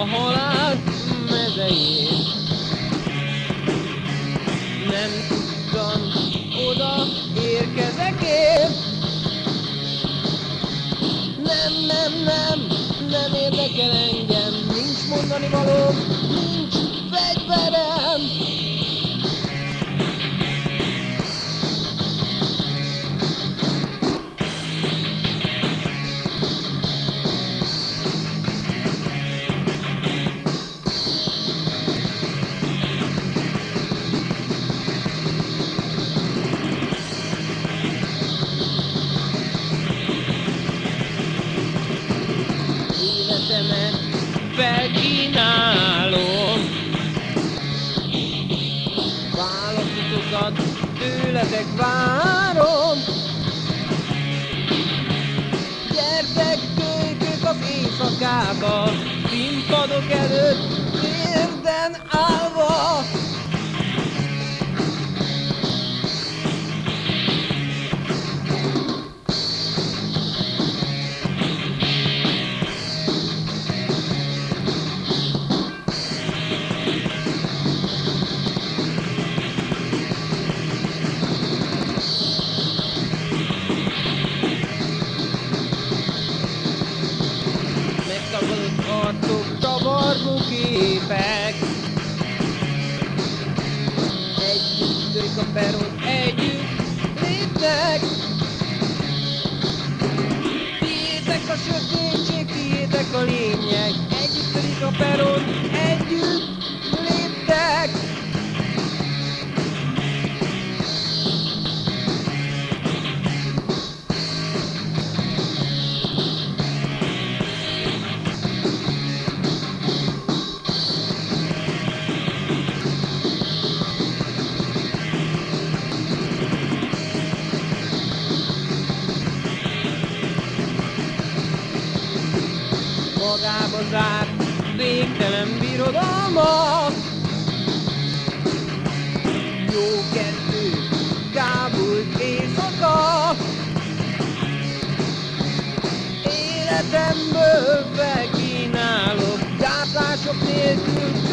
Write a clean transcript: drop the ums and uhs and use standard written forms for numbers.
halál mezején. Nem tudtam, oda érkezek én. Nem érdekel engem, nincs mondani valóm, nincs fegyverem. Életemet felkínálom, válaszotokat tőletek várom. Gyertek, kölykök az éjszakába, színpadok előtt térden állva. Megtagadott arcok, csavargó képek. Együtt törik a peron, együtt lépnek. Tiétek a sötétség, tiétek a lényeg. Együtt törik a peron, együtt léptek. Magába zárt végtelen birodalma. Jó kettő, kábult éjszaka. Életemből felkínálok, gátlások nélkül